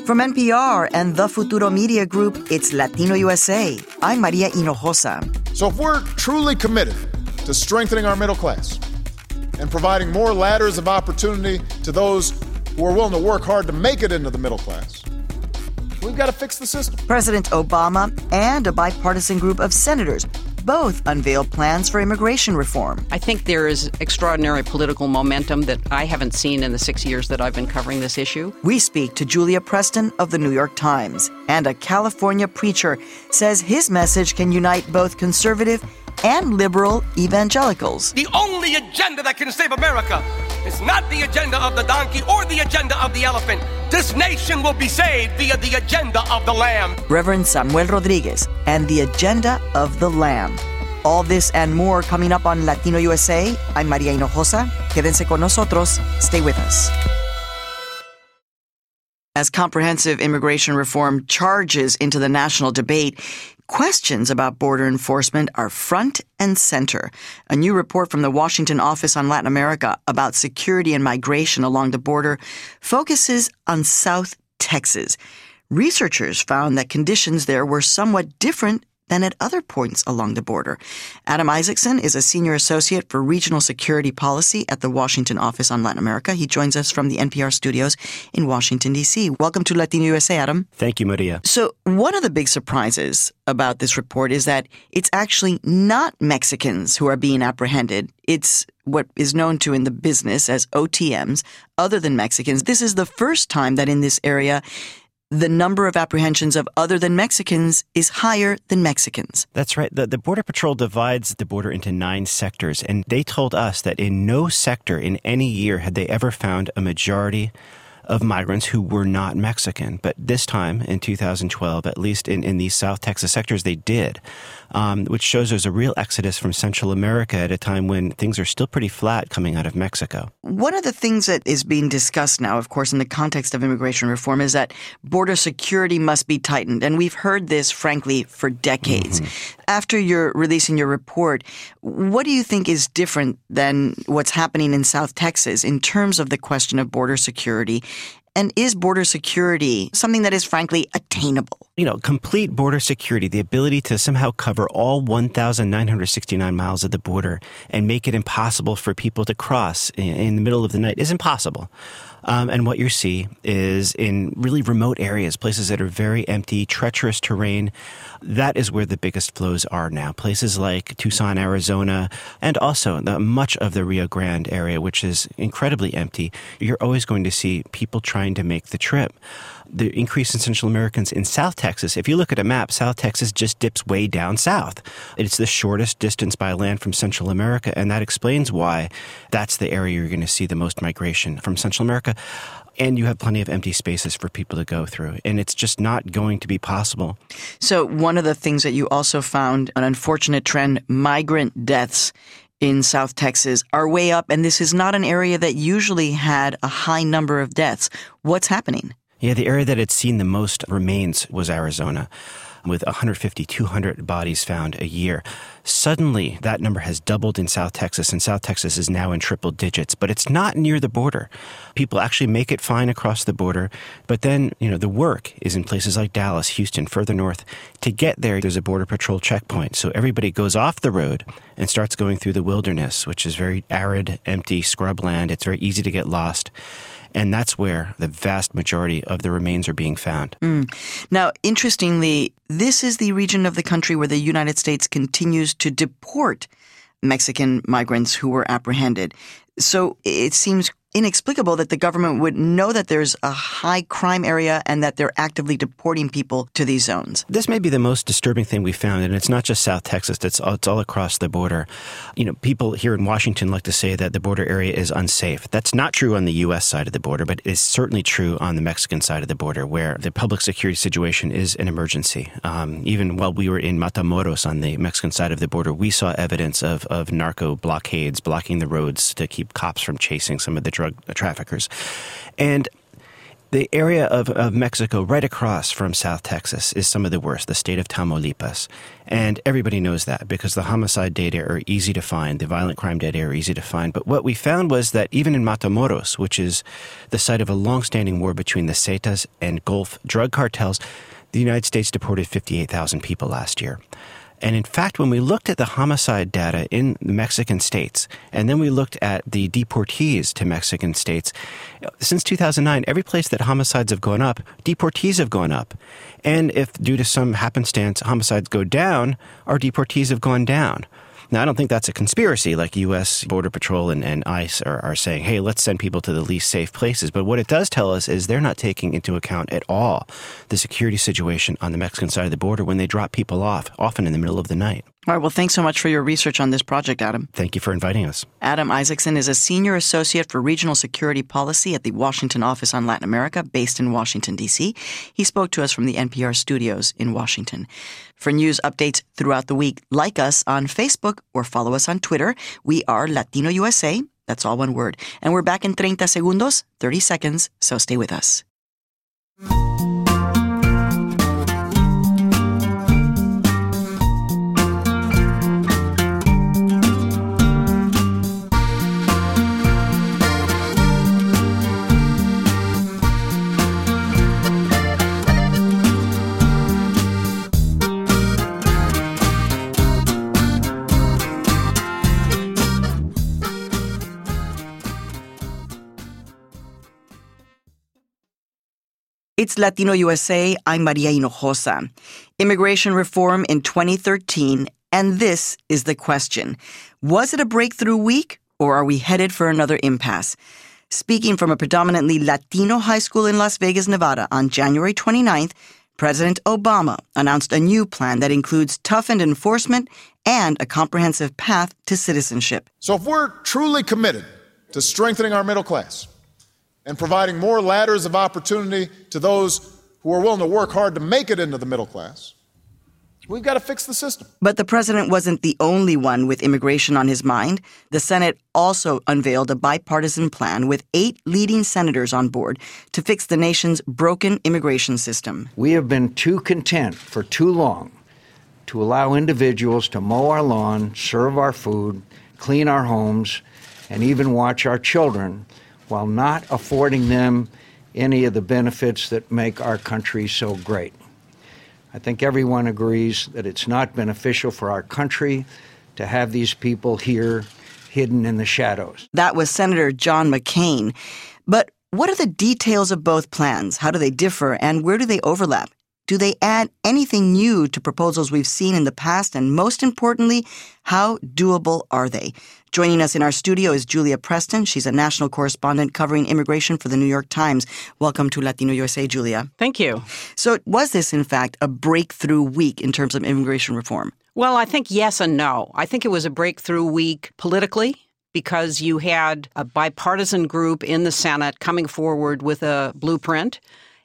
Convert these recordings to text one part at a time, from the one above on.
From NPR and the Futuro Media Group, it's Latino USA. I'm Maria Hinojosa. So if we're truly committed to strengthening our middle class and providing more ladders of opportunity to those who are willing to work hard to make it into the middle class, we've got to fix the system. President Obama and a bipartisan group of senators both unveiled plans for immigration reform. I think there is extraordinary political momentum that I haven't seen in the 6 years that I've been covering this issue. We speak to Julia Preston of the New York Times, and a California preacher says his message can unite both conservative and liberal evangelicals. The only agenda that can save America is not the agenda of the donkey or the agenda of the elephant. This nation will be saved via the agenda of the Lamb. Reverend Samuel Rodriguez and the agenda of the Lamb. All this and more coming up on Latino USA. I'm Maria Hinojosa. Quédense con nosotros. Stay with us. As comprehensive immigration reform charges into the national debate, questions about border enforcement are front and center. A new report from the Washington Office on Latin America about security and migration along the border focuses on South Texas. Researchers found that conditions there were somewhat different than at other points along the border. Adam Isaacson is a senior associate for regional security policy at the Washington Office on Latin America. He joins us from the NPR studios in Washington, D.C. Welcome to Latino USA, Adam. Thank you, Maria. So one of the big surprises about this report is that it's actually not Mexicans who are being apprehended. It's what is known to in the business as OTMs, other than Mexicans. This is the first time that in this area the number of apprehensions of other than Mexicans is higher than Mexicans. That's right. The Border Patrol divides the border into 9 sectors, and they told us that in no sector in any year had they ever found a majority of migrants who were not Mexican. But this time, in 2012, at least in these South Texas sectors, they did, which shows there's a real exodus from Central America at a time when things are still pretty flat coming out of Mexico. One of the things that is being discussed now, of course, in the context of immigration reform is that border security must be tightened. And we've heard this, frankly, for decades. Mm-hmm. After you're releasing your report, what do you think is different than what's happening in South Texas in terms of the question of border security? And is border security something that is, frankly, attainable? Complete border security, the ability to somehow cover all 1,969 miles of the border and make it impossible for people to cross in the middle of the night is impossible. And what you see is in really remote areas, places that are very empty, treacherous terrain, that is where the biggest flows are now. Places like Tucson, Arizona, and also much of the Rio Grande area, which is incredibly empty. You're always going to see people trying to make the trip. The increase in Central Americans in South Texas, if you look at a map, South Texas just dips way down south. It's the shortest distance by land from Central America, and that explains why that's the area you're going to see the most migration from Central America. And you have plenty of empty spaces for people to go through. And it's just not going to be possible. So one of the things that you also found, an unfortunate trend, migrant deaths in South Texas are way up. And this is not an area that usually had a high number of deaths. What's happening? Yeah, the area that had seen the most remains was Arizona, with 150, 200 bodies found a year. Suddenly, that number has doubled in South Texas, and South Texas is now in triple digits. But it's not near the border. People actually make it fine across the border. But then, the work is in places like Dallas, Houston, further north. To get there, there's a Border Patrol checkpoint. So everybody goes off the road and starts going through the wilderness, which is very arid, empty scrubland. It's very easy to get lost. And that's where the vast majority of the remains are being found. Now, interestingly, this is the region of the country where the United States continues to deport Mexican migrants who were apprehended. So it seems inexplicable that the government would know that there's a high crime area and that they're actively deporting people to these zones. This may be the most disturbing thing we found, and it's not just South Texas, it's all across the border. People here in Washington like to say that the border area is unsafe. That's not true on the U.S. side of the border, but it's certainly true on the Mexican side of the border, where the public security situation is an emergency. Even while we were in Matamoros on the Mexican side of the border, we saw evidence of narco blockades blocking the roads to keep cops from chasing some of the drug traffickers. And The area of Mexico right across from South Texas is some of the worst, the state of Tamaulipas. And everybody knows that because the homicide data are easy to find, the violent crime data are easy to find. But what we found was that even in Matamoros, which is the site of a long-standing war between the Zetas and Gulf drug cartels, the United States deported 58,000 people last year. And in fact, when we looked at the homicide data in the Mexican states, and then we looked at the deportees to Mexican states, since 2009, every place that homicides have gone up, deportees have gone up. And if due to some happenstance homicides go down, our deportees have gone down. Now, I don't think that's a conspiracy like U.S. Border Patrol and ICE are saying, hey, let's send people to the least safe places. But what it does tell us is they're not taking into account at all the security situation on the Mexican side of the border when they drop people off, often in the middle of the night. All right. Well, thanks so much for your research on this project, Adam. Thank you for inviting us. Adam Isaacson is a senior associate for regional security policy at the Washington Office on Latin America, based in Washington, D.C. He spoke to us from the NPR studios in Washington. For news updates throughout the week, like us on Facebook or follow us on Twitter. We are Latino USA. That's all one word. And we're back in 30 segundos, 30 seconds, so stay with us. It's Latino USA. I'm Maria Hinojosa. Immigration reform in 2013, and this is the question. Was it a breakthrough week, or are we headed for another impasse? Speaking from a predominantly Latino high school in Las Vegas, Nevada, on January 29th, President Obama announced a new plan that includes toughened enforcement and a comprehensive path to citizenship. So if we're truly committed to strengthening our middle class and providing more ladders of opportunity to those who are willing to work hard to make it into the middle class, we've got to fix the system. But the president wasn't the only one with immigration on his mind. The Senate also unveiled a bipartisan plan with 8 leading senators on board to fix the nation's broken immigration system. We have been too content for too long to allow individuals to mow our lawn, serve our food, clean our homes, and even watch our children while not affording them any of the benefits that make our country so great. I think everyone agrees that it's not beneficial for our country to have these people here hidden in the shadows. That was Senator John McCain. But what are the details of both plans? How do they differ, and where do they overlap? Do they add anything new to proposals we've seen in the past? And most importantly, how doable are they? Joining us in our studio is Julia Preston. She's a national correspondent covering immigration for the New York Times. Welcome to Latino USA, Julia. Thank you. So was this, in fact, a breakthrough week in terms of immigration reform? Well, I think yes and no. I think it was a breakthrough week politically because you had a bipartisan group in the Senate coming forward with a blueprint.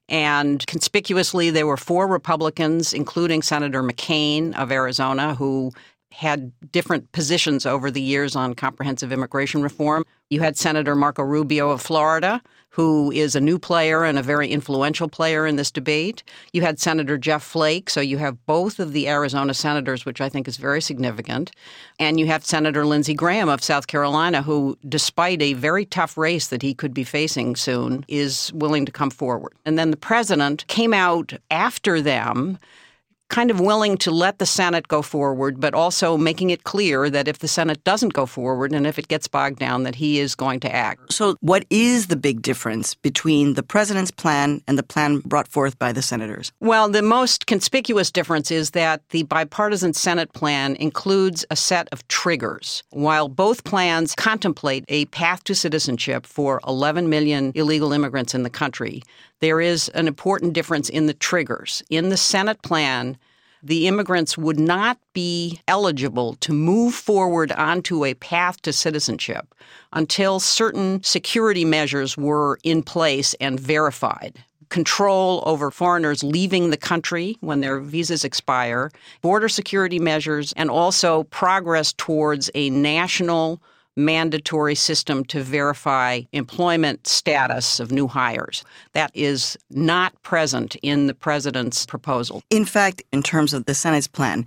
And conspicuously, there were 4 Republicans, including Senator McCain of Arizona, who had different positions over the years on comprehensive immigration reform. You had Senator Marco Rubio of Florida, who is a new player and a very influential player in this debate. You had Senator Jeff Flake, so you have both of the Arizona senators, which I think is very significant. And you have Senator Lindsey Graham of South Carolina, who, despite a very tough race that he could be facing soon, is willing to come forward. And then the president came out after them, kind of willing to let the Senate go forward, but also making it clear that if the Senate doesn't go forward and if it gets bogged down, that he is going to act. So what is the big difference between the president's plan and the plan brought forth by the senators? Well, the most conspicuous difference is that the bipartisan Senate plan includes a set of triggers. While both plans contemplate a path to citizenship for 11 million illegal immigrants in the country, there is an important difference in the triggers. In the Senate plan, the immigrants would not be eligible to move forward onto a path to citizenship until certain security measures were in place and verified. Control over foreigners leaving the country when their visas expire, border security measures, and also progress towards a national mandatory system to verify employment status of new hires. That is not present in the president's proposal. In fact, in terms of the Senate's plan,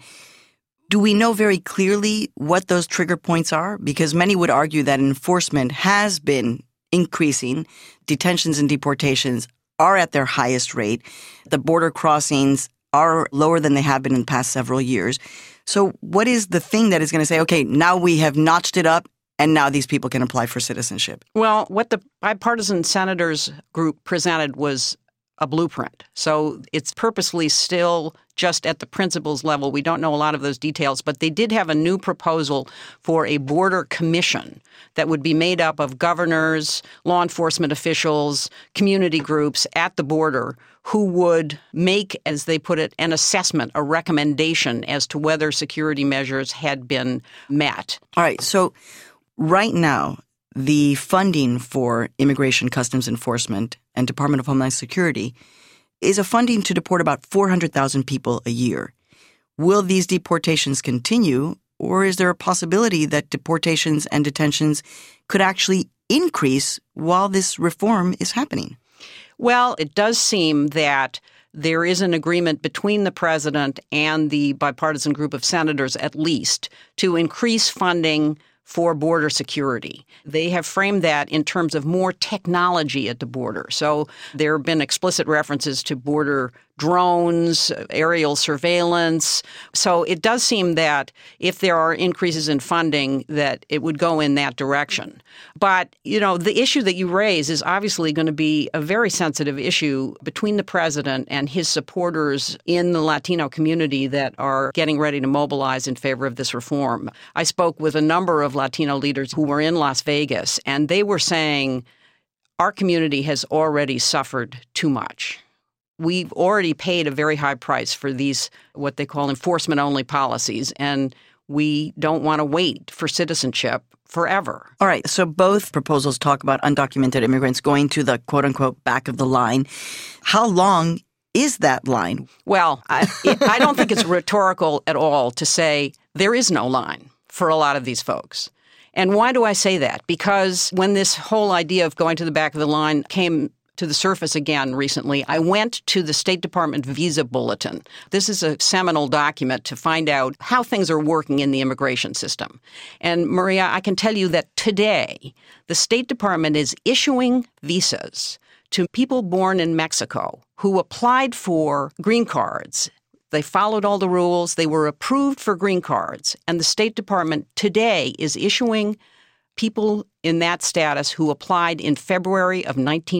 do we know very clearly what those trigger points are? Because many would argue that enforcement has been increasing. Detentions and deportations are at their highest rate. The border crossings are lower than they have been in the past several years. So what is the thing that is going to say, okay, now we have notched it up and now these people can apply for citizenship? Well, what the bipartisan senators group presented was a blueprint. So it's purposely still just at the principles level. We don't know a lot of those details, but they did have a new proposal for a border commission that would be made up of governors, law enforcement officials, community groups at the border who would make, as they put it, an assessment, a recommendation as to whether security measures had been met. All right. So right now, the funding for Immigration Customs Enforcement and Department of Homeland Security is a funding to deport about 400,000 people a year. Will these deportations continue, or is there a possibility that deportations and detentions could actually increase while this reform is happening? Well, it does seem that there is an agreement between the president and the bipartisan group of senators, at least, to increase funding for border security. They have framed that in terms of more technology at the border. So there have been explicit references to border drones, aerial surveillance. So it does seem that if there are increases in funding, that it would go in that direction. But, the issue that you raise is obviously going to be a very sensitive issue between the president and his supporters in the Latino community that are getting ready to mobilize in favor of this reform. I spoke with a number of Latino leaders who were in Las Vegas, and they were saying our community has already suffered too much. We've already paid a very high price for these, what they call enforcement-only policies, and we don't want to wait for citizenship forever. All right. So both proposals talk about undocumented immigrants going to the quote-unquote back of the line. How long is that line? Well, I don't think it's rhetorical at all to say there is no line for a lot of these folks. And why do I say that? Because when this whole idea of going to the back of the line came to the surface again recently, I went to the State Department Visa Bulletin. This is a seminal document to find out how things are working in the immigration system. And Maria, I can tell you that today, the State Department is issuing visas to people born in Mexico who applied for green cards. They followed all the rules. They were approved for green cards. And the State Department today is issuing people in that status who applied in February of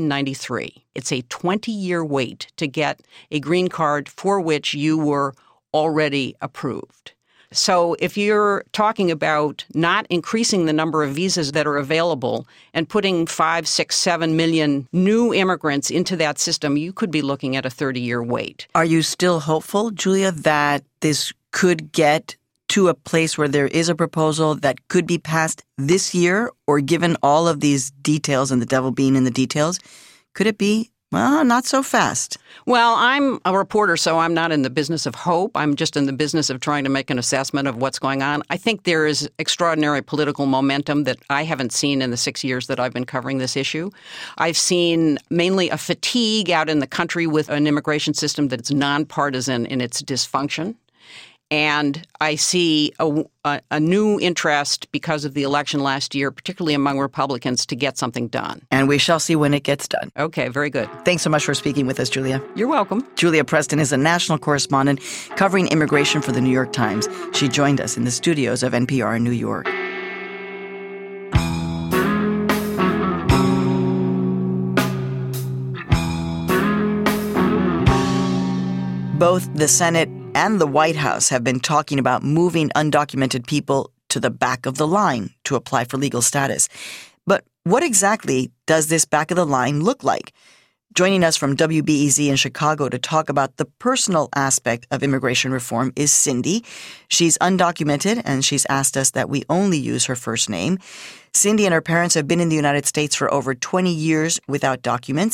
1993. It's a 20-year wait to get a green card for which you were already approved. So if you're talking about not increasing the number of visas that are available and putting 5, 6, 7 million new immigrants into that system, you could be looking at a 30-year wait. Are you still hopeful, Julia, that this could get to a place where there is a proposal that could be passed this year, or given all of these details and the devil being in the details, could it be, well, not so fast? Well, I'm a reporter, so I'm not in the business of hope. I'm just in the business of trying to make an assessment of what's going on. I think there is extraordinary political momentum that I haven't seen in the 6 years that I've been covering this issue. I've seen mainly a fatigue out in the country with an immigration system that's nonpartisan in its dysfunction. And I see a new interest because of the election last year, particularly among Republicans, to get something done. And we shall see when it gets done. Okay, very good. Thanks so much for speaking with us, Julia. You're welcome. Julia Preston is a national correspondent covering immigration for the New York Times. She joined us in the studios of NPR in New York. Both the Senate and the White House have been talking about moving undocumented people to the back of the line to apply for legal status. But what exactly does this back of the line look like? Joining us from WBEZ in Chicago to talk about the personal aspect of immigration reform is Cindy. She's undocumented, and she's asked us that we only use her first name. Cindy and her parents have been in the United States for over 20 years without documents.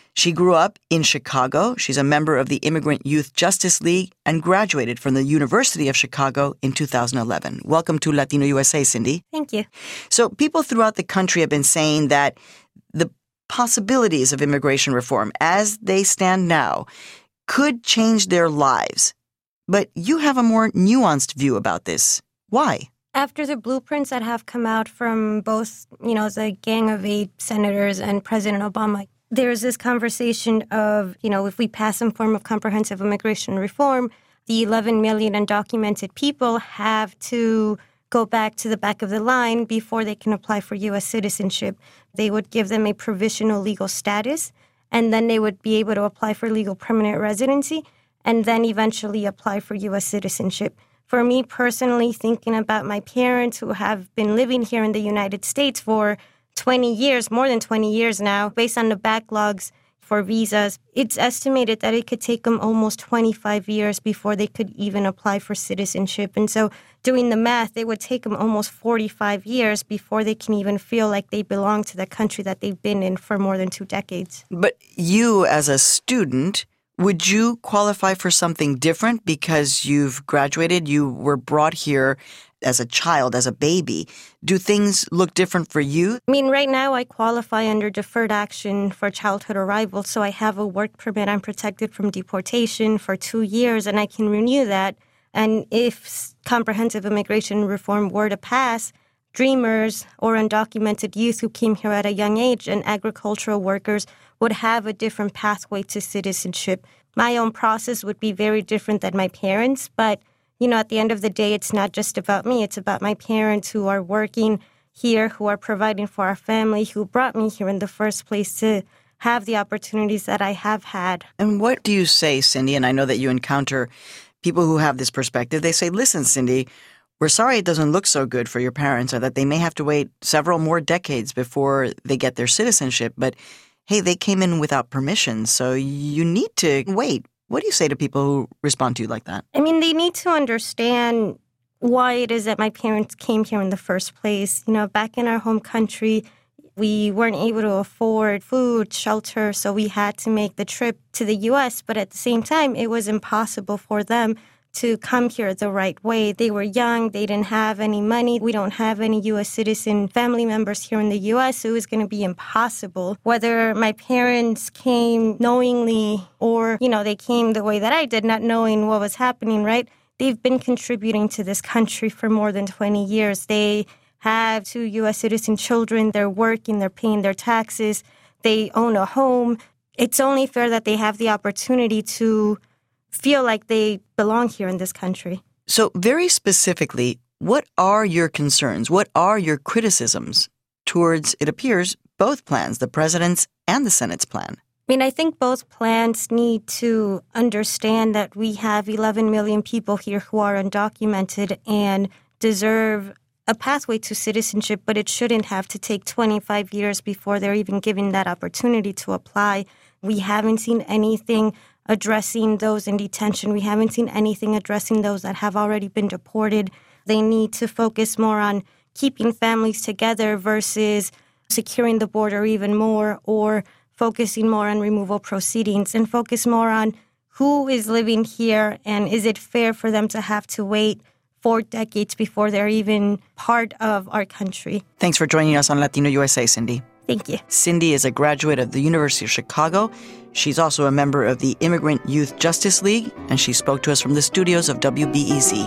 She grew up in Chicago. She's a member of the Immigrant Youth Justice League and graduated from the University of Chicago in 2011. Welcome to Latino USA, Cindy. Thank you. So people throughout the country have been saying that the possibilities of immigration reform as they stand now could change their lives. But you have a more nuanced view about this. Why? After the blueprints that have come out from both, the Gang of Eight senators and President Obama, there's this conversation of, if we pass some form of comprehensive immigration reform, the 11 million undocumented people have to go back to the back of the line before they can apply for U.S. citizenship. They would give them a provisional legal status, and then they would be able to apply for legal permanent residency, and then eventually apply for U.S. citizenship. For me personally, thinking about my parents who have been living here in the United States for 20 years, more than 20 years now, based on the backlogs for visas, it's estimated that it could take them almost 25 years before they could even apply for citizenship. And so doing the math, it would take them almost 45 years before they can even feel like they belong to the country that they've been in for more than 2 decades. But you, as a student, would you qualify for something different because you've graduated, you were brought here as a child, as a baby? Do things look different for you? I mean, right now I qualify under deferred action for childhood arrival, so I have a work permit. I'm protected from deportation for 2 years, and I can renew that. And if comprehensive immigration reform were to pass, dreamers or undocumented youth who came here at a young age and agricultural workers would have a different pathway to citizenship. My own process would be very different than my parents, but at the end of the day, it's not just about me. It's about my parents who are working here, who are providing for our family, who brought me here in the first place to have the opportunities that I have had. And what do you say, Cindy? And I know that you encounter people who have this perspective. They say, listen, Cindy, we're sorry it doesn't look so good for your parents, or that they may have to wait several more decades before they get their citizenship. But hey, they came in without permission, so you need to wait. What do you say to people who respond to you like that? I mean, they need to understand why it is that my parents came here in the first place. Back in our home country, we weren't able to afford food, shelter, so we had to make the trip to the U.S. But at the same time, it was impossible for them to come here the right way. They were young. They didn't have any money. We don't have any U.S. citizen family members here in the U.S., so it was going to be impossible. Whether my parents came knowingly or, they came the way that I did, not knowing what was happening, right? They've been contributing to this country for more than 20 years. They have 2 U.S. citizen children. They're working. They're paying their taxes. They own a home. It's only fair that they have the opportunity to feel like they belong here in this country. So very specifically, what are your concerns? What are your criticisms towards, it appears, both plans, the president's and the Senate's plan? I mean, I think both plans need to understand that we have 11 million people here who are undocumented and deserve a pathway to citizenship, but it shouldn't have to take 25 years before they're even given that opportunity to apply. We haven't seen anything addressing those in detention. We haven't seen anything addressing those that have already been deported. They need to focus more on keeping families together versus securing the border even more, or focusing more on removal proceedings, and focus more on who is living here and is it fair for them to have to wait 4 decades before they're even part of our country. Thanks for joining us on Latino USA, Cindy. Thank you. Cindy is a graduate of the University of Chicago. She's also a member of the Immigrant Youth Justice League, and she spoke to us from the studios of WBEZ.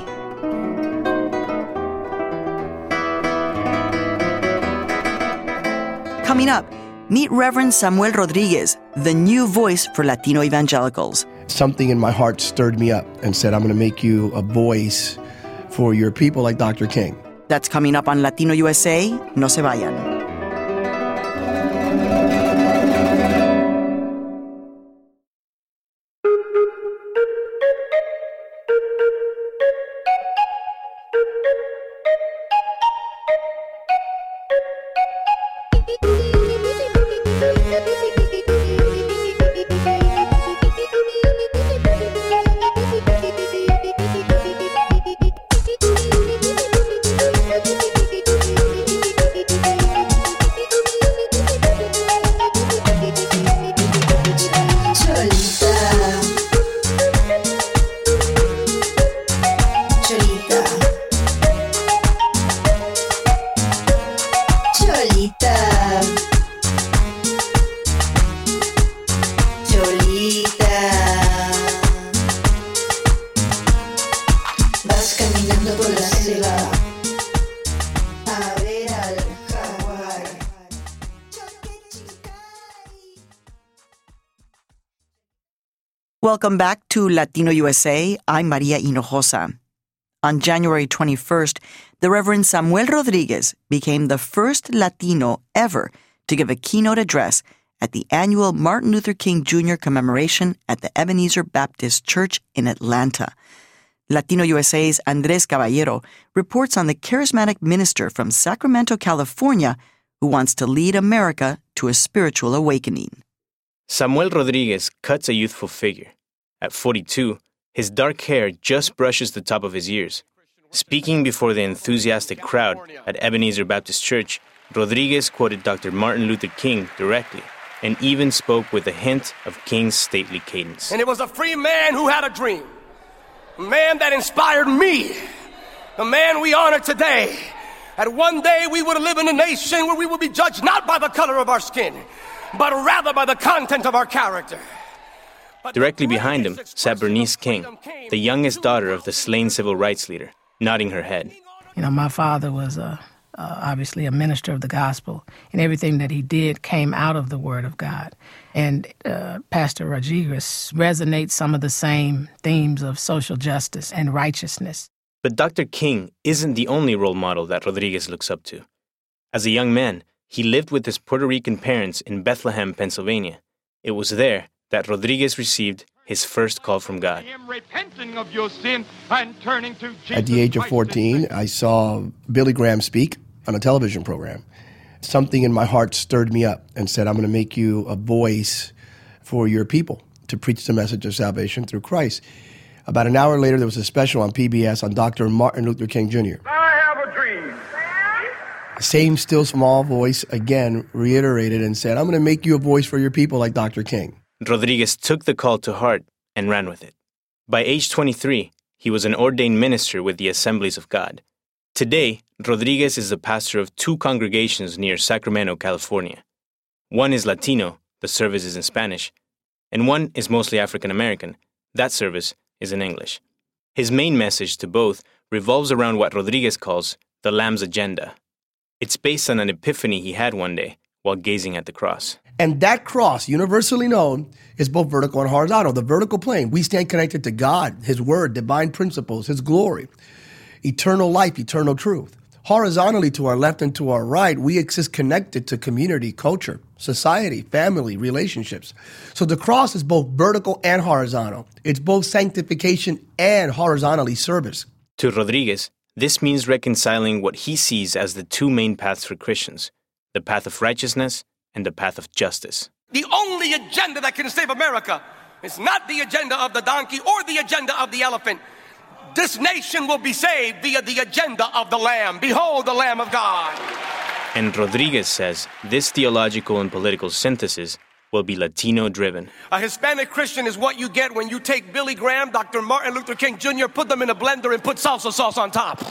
Coming up, meet Reverend Samuel Rodriguez, the new voice for Latino evangelicals. Something in my heart stirred me up and said, I'm going to make you a voice for your people like Dr. King. That's coming up on Latino USA. No se vayan. Welcome back to Latino USA. I'm Maria Hinojosa. On January 21st, the Reverend Samuel Rodriguez became the first Latino ever to give a keynote address at the annual Martin Luther King Jr. commemoration at the Ebenezer Baptist Church in Atlanta. Latino USA's Andres Caballero reports on the charismatic minister from Sacramento, California, who wants to lead America to a spiritual awakening. Samuel Rodriguez cuts a youthful figure. At 42, his dark hair just brushes the top of his ears. Speaking before the enthusiastic crowd at Ebenezer Baptist Church, Rodriguez quoted Dr. Martin Luther King directly and even spoke with a hint of King's stately cadence. And it was a free man who had a dream, a man that inspired me, the man we honor today. That one day we would live in a nation where we will be judged not by the color of our skin, but rather by the content of our character. Directly behind him sat Bernice King, the youngest daughter of the slain civil rights leader, nodding her head. You know, my father was obviously a minister of the gospel, and everything that he did came out of the Word of God. And Pastor Rodriguez resonates some of the same themes of social justice and righteousness. But Dr. King isn't the only role model that Rodriguez looks up to. As a young man, he lived with his Puerto Rican parents in Bethlehem, Pennsylvania. It was there that Rodriguez received his first call from God. At the age of 14, I saw Billy Graham speak on a television program. Something in my heart stirred me up and said, I'm going to make you a voice for your people to preach the message of salvation through Christ. About an hour later, there was a special on PBS on Dr. Martin Luther King Jr. I have a dream. Same still small voice again reiterated and said, I'm going to make you a voice for your people like Dr. King. Rodriguez took the call to heart and ran with it. By age 23, he was an ordained minister with the Assemblies of God. Today, Rodriguez is the pastor of 2 congregations near Sacramento, California. One is Latino, the service is in Spanish, and one is mostly African American. That service is in English. His main message to both revolves around what Rodriguez calls the Lamb's agenda. It's based on an epiphany he had one day while gazing at the cross. And that cross, universally known, is both vertical and horizontal. The vertical plane, we stand connected to God, His Word, divine principles, His glory, eternal life, eternal truth. Horizontally, to our left and to our right, we exist connected to community, culture, society, family, relationships. So the cross is both vertical and horizontal. It's both sanctification and horizontally service. To Rodriguez, this means reconciling what he sees as the 2 main paths for Christians, the path of righteousness and the path of justice. The only agenda that can save America is not the agenda of the donkey or the agenda of the elephant. This nation will be saved via the agenda of the Lamb. Behold the Lamb of God. And Rodriguez says this theological and political synthesis will be Latino-driven. A Hispanic Christian is what you get when you take Billy Graham, Dr. Martin Luther King Jr., put them in a blender and put salsa sauce on top.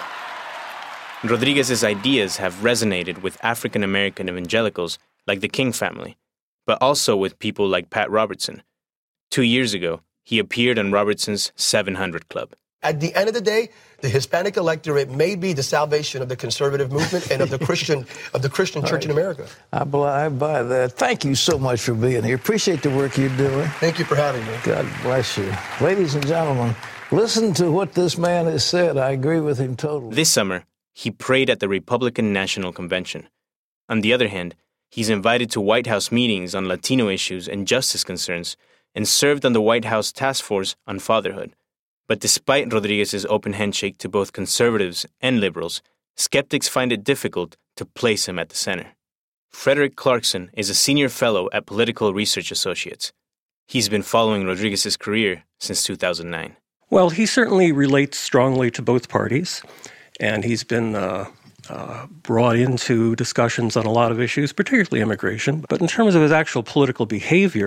Rodriguez's ideas have resonated with African American evangelicals like the King family, but also with people like Pat Robertson. 2 years ago, he appeared on Robertson's 700 Club. At the end of the day, the Hispanic electorate may be the salvation of the conservative movement and of the Christian church in America. I buy that. Thank you so much for being here. Appreciate the work you're doing. Thank you for having me. God bless you. Ladies and gentlemen, listen to what this man has said. I agree with him totally. This summer, he prayed at the Republican National Convention. On the other hand, he's invited to White House meetings on Latino issues and justice concerns and served on the White House Task Force on Fatherhood. But despite Rodriguez's open handshake to both conservatives and liberals, skeptics find it difficult to place him at the center. Frederick Clarkson is a senior fellow at Political Research Associates. He's been following Rodriguez's career since 2009. Well, he certainly relates strongly to both parties, and he's been brought into discussions on a lot of issues, particularly immigration. But in terms of his actual political behavior,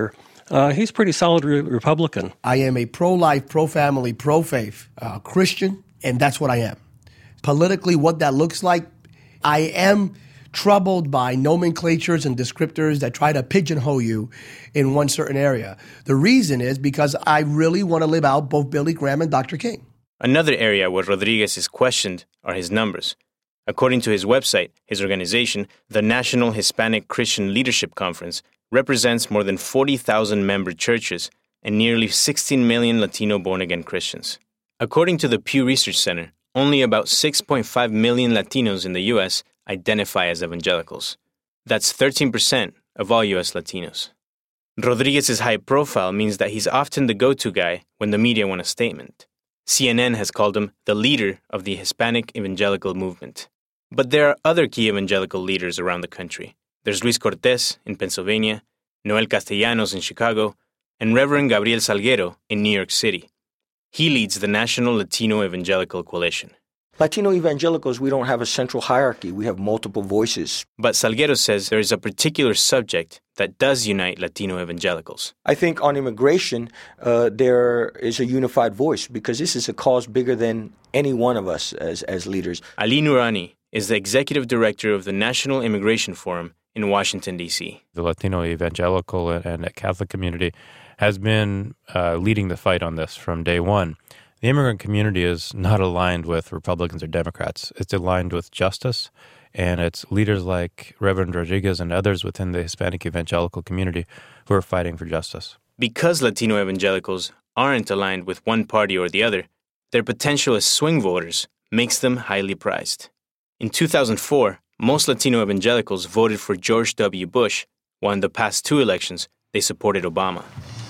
He's pretty solid Republican. I am a pro-life, pro-family, pro-faith Christian, and that's what I am. Politically, what that looks like, I am troubled by nomenclatures and descriptors that try to pigeonhole you in one certain area. The reason is because I really want to live out both Billy Graham and Dr. King. Another area where Rodriguez is questioned are his numbers. According to his website, his organization, the National Hispanic Christian Leadership Conference, represents more than 40,000 member churches and nearly 16 million Latino born-again Christians. According to the Pew Research Center, only about 6.5 million Latinos in the U.S. identify as evangelicals. That's 13% of all U.S. Latinos. Rodriguez's high profile means that he's often the go-to guy when the media want a statement. CNN has called him the leader of the Hispanic evangelical movement. But there are other key evangelical leaders around the country. There's Luis Cortez in Pennsylvania, Noel Castellanos in Chicago, and Reverend Gabriel Salguero in New York City. He leads the National Latino Evangelical Coalition. Latino evangelicals, we don't have a central hierarchy. We have multiple voices. But Salguero says there is a particular subject that does unite Latino evangelicals. I think on immigration, there is a unified voice because this is a cause bigger than any one of us as leaders. Ali Noorani is the executive director of the National Immigration Forum in Washington, D.C. The Latino evangelical and Catholic community has been leading the fight on this from day one. The immigrant community is not aligned with Republicans or Democrats. It's aligned with justice, and it's leaders like Reverend Rodriguez and others within the Hispanic evangelical community who are fighting for justice. Because Latino evangelicals aren't aligned with one party or the other, their potential as swing voters makes them highly prized. In 2004, most Latino evangelicals voted for George W. Bush, while in the past two elections, they supported Obama.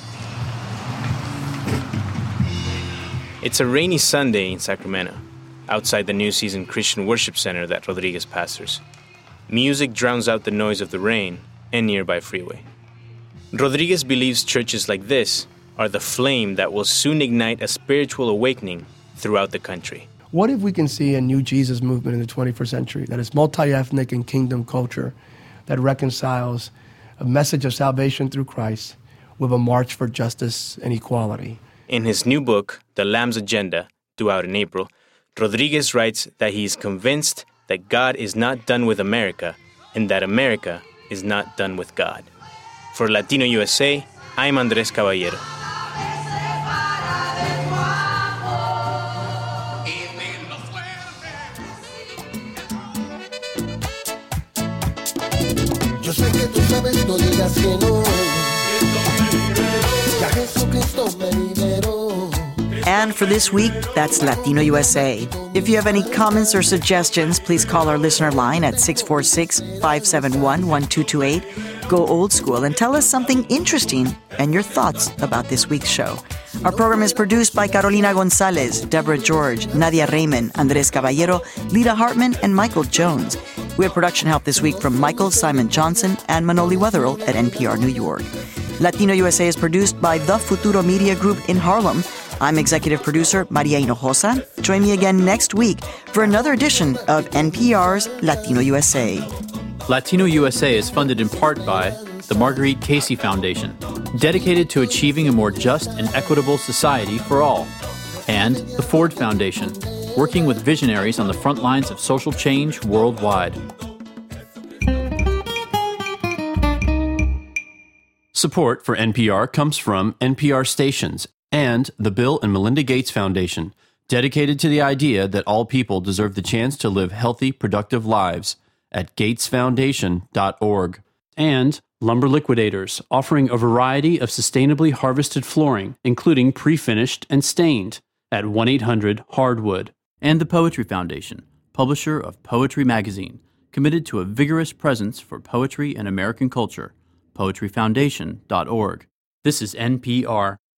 It's a rainy Sunday in Sacramento, outside the New Season Christian Worship Center that Rodriguez pastors. Music drowns out the noise of the rain and nearby freeway. Rodriguez believes churches like this are the flame that will soon ignite a spiritual awakening throughout the country. What if we can see a new Jesus movement in the 21st century that is multi-ethnic and kingdom culture that reconciles a message of salvation through Christ with a march for justice and equality? In his new book, The Lamb's Agenda, due out in April, Rodriguez writes that he is convinced that God is not done with America and that America is not done with God. For Latino USA, I'm Andres Caballero. Yo sé que tú sabes, no digas que no. Ya Jesucristo me liberó. And for this week, that's Latino USA. If you have any comments or suggestions, please call our listener line at 646-571-1228. Go old school and tell us something interesting and your thoughts about this week's show. Our program is produced by Carolina Gonzalez, Deborah George, Nadia Raymond, Andres Caballero, Lita Hartman, and Michael Jones. We have production help this week from Michael Simon Johnson and Manoli Wetherill at NPR New York. Latino USA is produced by The Futuro Media Group in Harlem. I'm executive producer Maria Hinojosa. Join me again next week for another edition of NPR's Latino USA. Latino USA is funded in part by the Marguerite Casey Foundation, dedicated to achieving a more just and equitable society for all, and the Ford Foundation, working with visionaries on the front lines of social change worldwide. Support for NPR comes from NPR stations and the Bill and Melinda Gates Foundation, dedicated to the idea that all people deserve the chance to live healthy, productive lives at gatesfoundation.org. And Lumber Liquidators, offering a variety of sustainably harvested flooring, including pre-finished and stained, at 1-800-HARDWOOD. And the Poetry Foundation, publisher of Poetry Magazine, committed to a vigorous presence for poetry and American culture. poetryfoundation.org. This is NPR.